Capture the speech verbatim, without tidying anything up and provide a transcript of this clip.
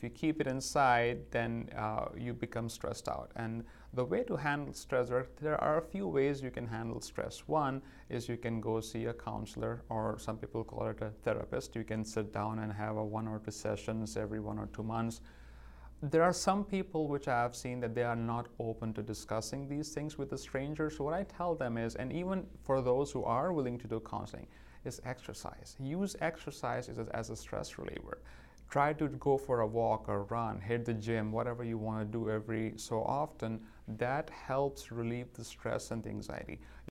you keep it inside, then uh, you become stressed out. And the way to handle stress, there are a few ways you can handle stress. One is you can go see a counselor, or some people call it a therapist. You can sit down and have a one or two sessions every one or two months. There are some people which I have seen that they are not open to discussing these things with a stranger. So what I tell them is, and even for those who are willing to do counseling, is exercise. Use exercise as a, as a stress reliever. Try to go for a walk or run, hit the gym, whatever you want to do every so often. That helps relieve the stress and the anxiety.